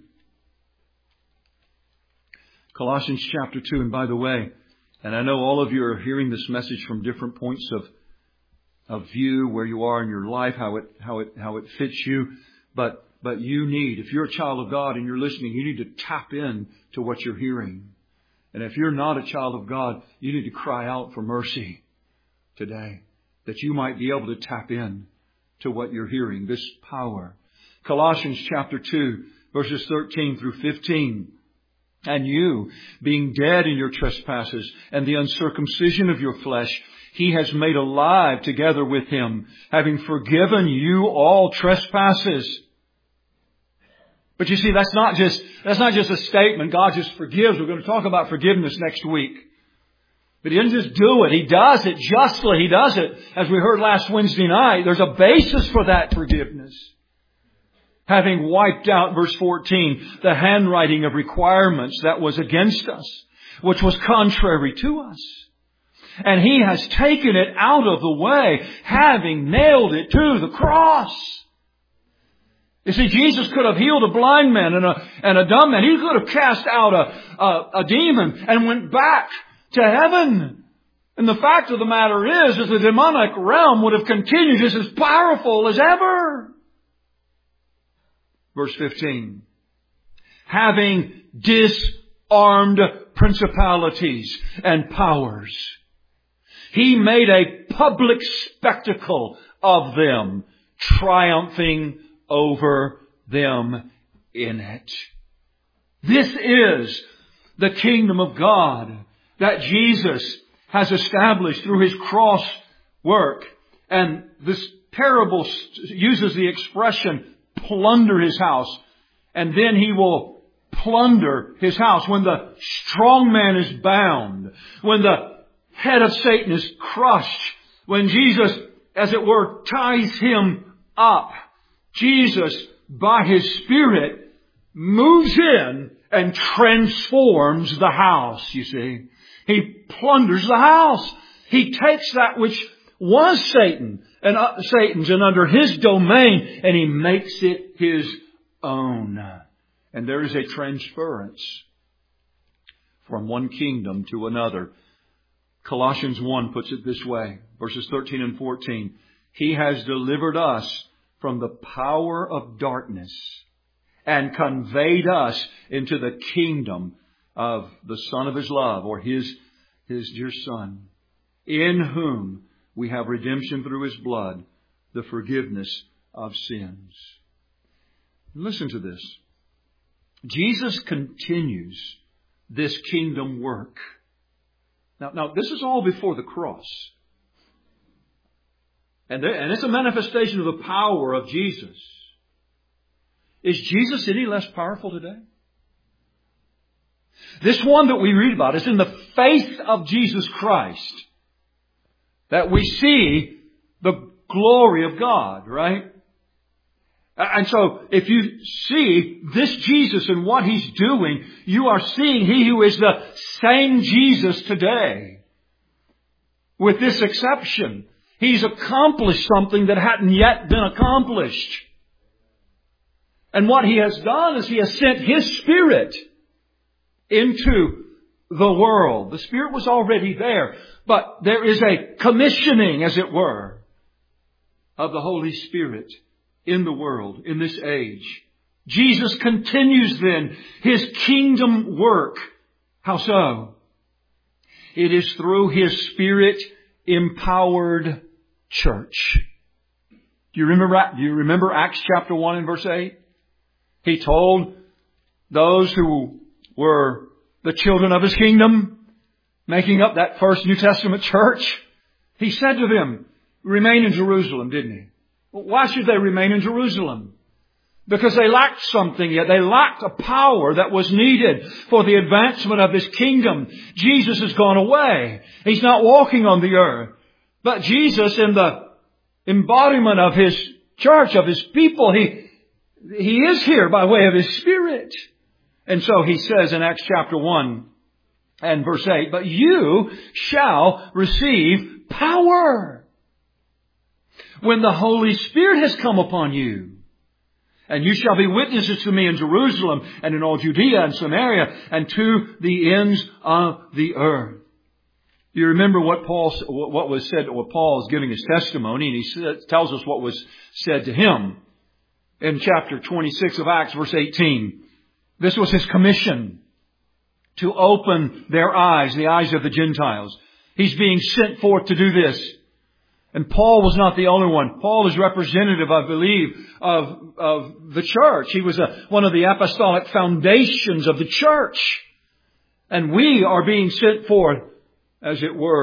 Colossians chapter 2. And by the way, and I know all of you are hearing this message from different points of view, where you are in your life, how it fits you. But you need, if you're a child of God and you're listening, you need to tap in to what you're hearing. And if you're not a child of God, you need to cry out for mercy today, that you might be able to tap in to what you're hearing, this power. Colossians chapter 2, verses 13 through 15. And you, being dead in your trespasses and the uncircumcision of your flesh, He has made alive together with Him, having forgiven you all trespasses. But you see, that's not just a statement. God just forgives. We're going to talk about forgiveness next week. But He doesn't just do it. He does it justly. He does it, as we heard last Wednesday night. There's a basis for that forgiveness. Having wiped out, verse 14, the handwriting of requirements that was against us, which was contrary to us. And He has taken it out of the way, having nailed it to the cross. You see, Jesus could have healed a blind man and a dumb man. He could have cast out a demon and went back to heaven. And the fact of the matter is the demonic realm would have continued just as powerful as ever. Verse 15. Having disarmed principalities and powers, He made a public spectacle of them, triumphing over them in it. This is the kingdom of God that Jesus has established through His cross work. And this parable uses the expression, plunder His house. And then He will plunder His house. When the strong man is bound, when the head of Satan is crushed, when Jesus, as it were, ties him up, Jesus, by His Spirit, moves in and transforms the house, you see. He plunders the house. He takes that which was Satan's and under his domain, and He makes it His own. And there is a transference from one kingdom to another. Colossians 1 puts it this way, verses 13 and 14. He has delivered us from the power of darkness and conveyed us into the kingdom of the Son of His love, or His dear Son, in whom we have redemption through His blood, the forgiveness of sins. Listen to this. Jesus continues this kingdom work. Now, this is all before the cross. And it's a manifestation of the power of Jesus. Is Jesus any less powerful today? This one that we read about is in the face of Jesus Christ that we see the glory of God, right? And so if you see this Jesus and what He's doing, you are seeing He who is the same Jesus today. With this exception, He's accomplished something that hadn't yet been accomplished. And what He has done is He has sent His Spirit into the world. The Spirit was already there, but there is a commissioning, as it were, of the Holy Spirit in the world, in this age. Jesus continues then His kingdom work. How so? It is through His Spirit empowered church. Do you remember Acts chapter 1 and verse 8? He told those who were the children of His kingdom, making up that first New Testament church, He said to them, remain in Jerusalem, didn't He? Why should they remain in Jerusalem? Because they lacked something yet. They lacked a power that was needed for the advancement of His kingdom. Jesus has gone away. He's not walking on the earth. But Jesus, in the embodiment of His church, of His people, He is here by way of His Spirit. And so He says in Acts chapter 1 and verse 8, but you shall receive power when the Holy Spirit has come upon you. And you shall be witnesses to me in Jerusalem and in all Judea and Samaria and to the ends of the earth. You remember what Paul was said, what Paul is giving his testimony, and he tells us what was said to him in chapter 26 of Acts, verse 18. This was his commission to open their eyes, the eyes of the Gentiles. He's being sent forth to do this. And Paul was not the only one. Paul is representative, I believe, of the church. He was one of the apostolic foundations of the church. And we are being sent forth, as it were,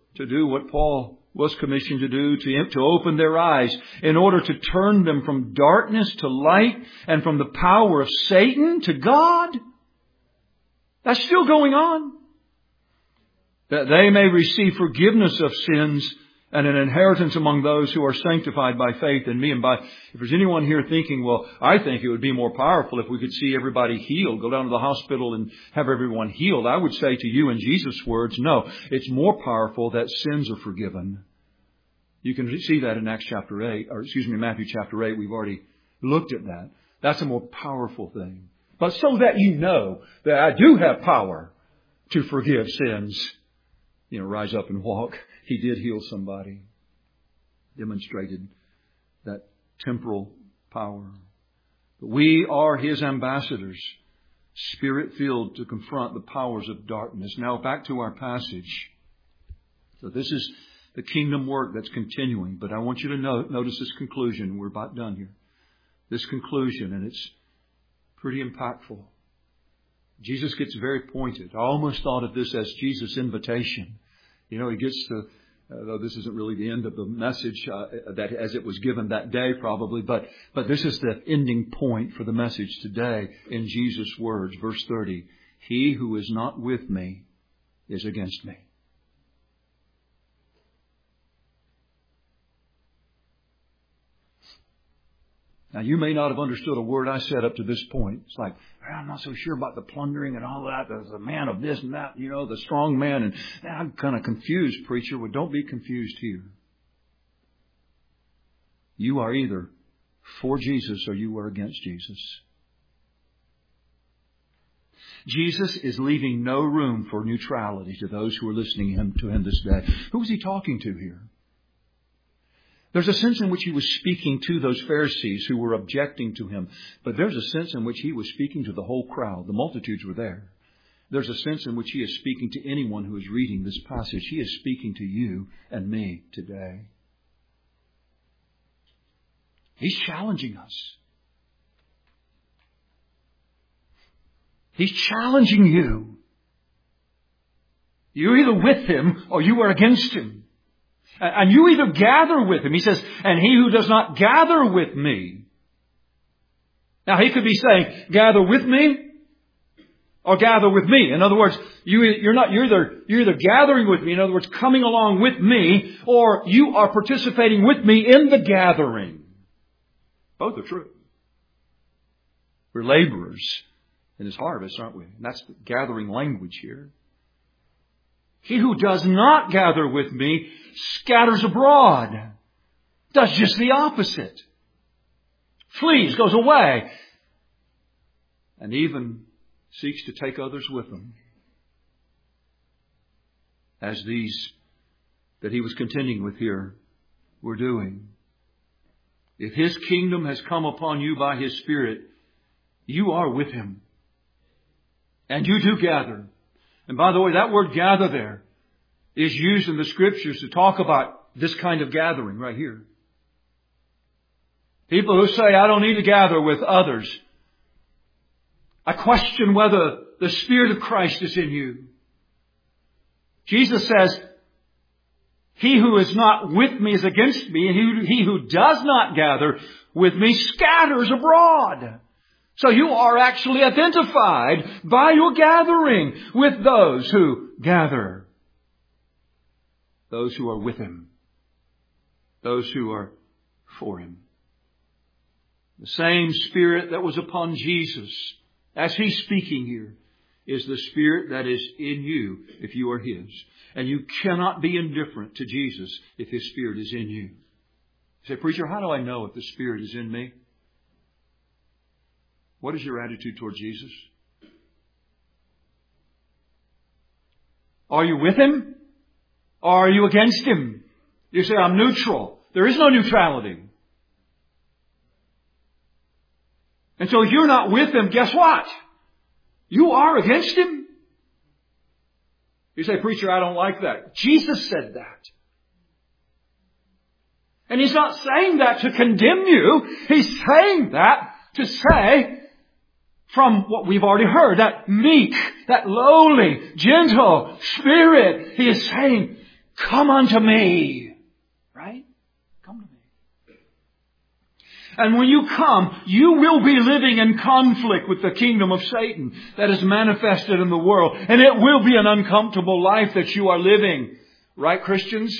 to do what Paul was commissioned to do, to open their eyes in order to turn them from darkness to light and from the power of Satan to God. That's still going on. That they may receive forgiveness of sins and an inheritance among those who are sanctified by faith in me. And if there's anyone here thinking, well, I think it would be more powerful if we could see everybody healed, go down to the hospital and have everyone healed. I would say to you in Jesus' words, no, it's more powerful that sins are forgiven. You can see that in Matthew chapter 8. We've already looked at that. That's a more powerful thing. But so that you know that I do have power to forgive sins, rise up and walk. He did heal somebody. Demonstrated that temporal power. But we are His ambassadors, Spirit-filled to confront the powers of darkness. Now back to our passage. So this is the kingdom work that's continuing. But I want you to notice this conclusion. We're about done here. This conclusion, and it's pretty impactful. Jesus gets very pointed. I almost thought of this as Jesus' invitation. He gets to, though this isn't really the end of the message that as it was given that day probably, but this is the ending point for the message today in Jesus' words. Verse 30, He who is not with me is against me. Now, you may not have understood a word I said up to this point. It's like, I'm not so sure about the plundering and all that. There's a man of this and that, the strong man. And I'm kind of confused, preacher. Well, don't be confused here. You are either for Jesus or you are against Jesus. Jesus is leaving no room for neutrality to those who are listening to Him this day. Who is He talking to here? There's a sense in which He was speaking to those Pharisees who were objecting to Him. But there's a sense in which He was speaking to the whole crowd. The multitudes were there. There's a sense in which He is speaking to anyone who is reading this passage. He is speaking to you and me today. He's challenging us. He's challenging you. You're either with Him or you are against Him. And you either gather with Him. He says, and he who does not gather with me. Now He could be saying, gather with me or gather with me. In other words, you're either gathering with me, in other words, coming along with me, or you are participating with me in the gathering. Both are true. We're laborers in His harvest, aren't we? And that's the gathering language here. He who does not gather with me scatters abroad. Does just the opposite. Flees, goes away. And even seeks to take others with him. As these that he was contending with here were doing. If His kingdom has come upon you by His Spirit, you are with Him. And you do gather. And by the way, that word gather there is used in the Scriptures to talk about this kind of gathering right here. People who say, I don't need to gather with others. I question whether the Spirit of Christ is in you. Jesus says, He who is not with me is against me, and he who does not gather with me scatters abroad. So you are actually identified by your gathering with those who gather. Those who are with Him. Those who are for Him. The same Spirit that was upon Jesus, as He's speaking here, is the Spirit that is in you if you are His. And you cannot be indifferent to Jesus if His Spirit is in you. You say, preacher, how do I know if the Spirit is in me? What is your attitude toward Jesus? Are you with Him? Or are you against Him? You say, I'm neutral. There is no neutrality. And so if you're not with Him, guess what? You are against Him. You say, preacher, I don't like that. Jesus said that. And He's not saying that to condemn you. He's saying that to say, from what we've already heard, that meek, that lowly, gentle Spirit, He is saying, come unto me. Right? Come to me. And when you come, you will be living in conflict with the kingdom of Satan that is manifested in the world. And it will be an uncomfortable life that you are living. Right, Christians?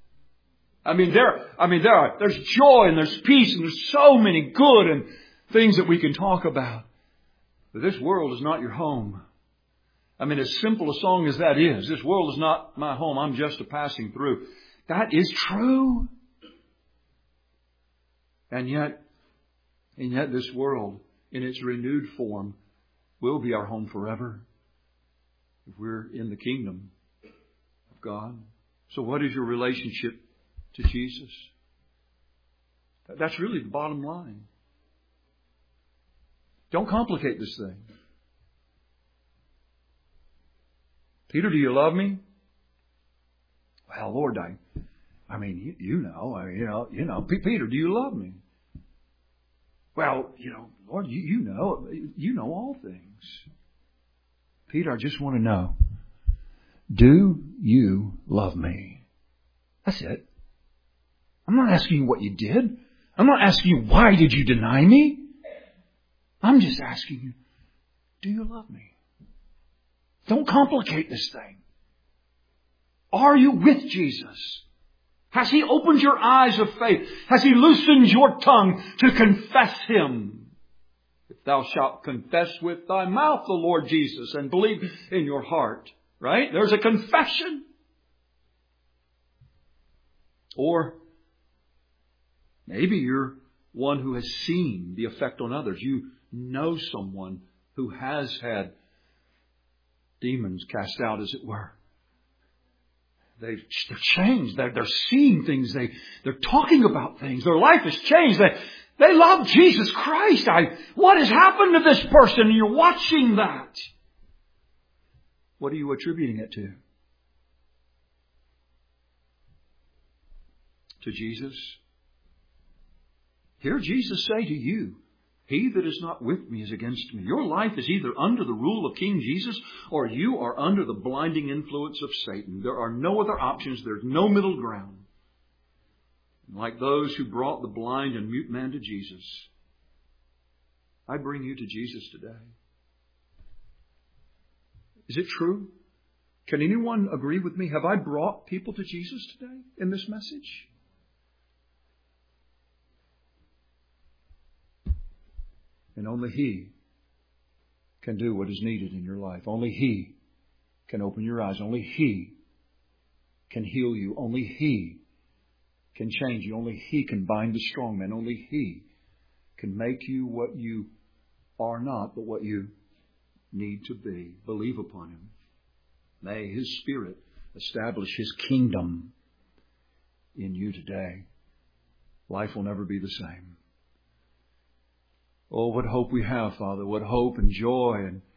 There's joy and there's peace and there's so many good and things that we can talk about. But this world is not your home. As simple a song as that is, this world is not my home. I'm just a passing through. That is true. And yet this world, in its renewed form, will be our home forever if we're in the kingdom of God. So what is your relationship to Jesus? That's really the bottom line. Don't complicate this thing. Peter, do you love me? Well, Lord, Peter, do you love me? Well, Lord, you know all things. Peter, I just want to know, do you love me? That's it. I'm not asking you what you did. I'm not asking you why did you deny me. I'm just asking you, do you love me? Don't complicate this thing. Are you with Jesus? Has He opened your eyes of faith? Has He loosened your tongue to confess Him? If thou shalt confess with thy mouth the Lord Jesus and believe in your heart, right? There's a confession. Or maybe you're one who has seen the effect on others. You know someone who has had demons cast out, as it were. They're changed. They're seeing things. They're talking about things. Their life has changed. They love Jesus Christ. What has happened to this person? And you're watching that. What are you attributing it to? To Jesus? Hear Jesus say to you, he that is not with me is against me. Your life is either under the rule of King Jesus or you are under the blinding influence of Satan. There are no other options. There's no middle ground. Like those who brought the blind and mute man to Jesus, I bring you to Jesus today. Is it true? Can anyone agree with me? Have I brought people to Jesus today in this message? And only He can do what is needed in your life. Only He can open your eyes. Only He can heal you. Only He can change you. Only He can bind the strong man. Only He can make you what you are not, but what you need to be. Believe upon Him. May His Spirit establish His kingdom in you today. Life will never be the same. Oh, what hope we have, Father. What hope and joy and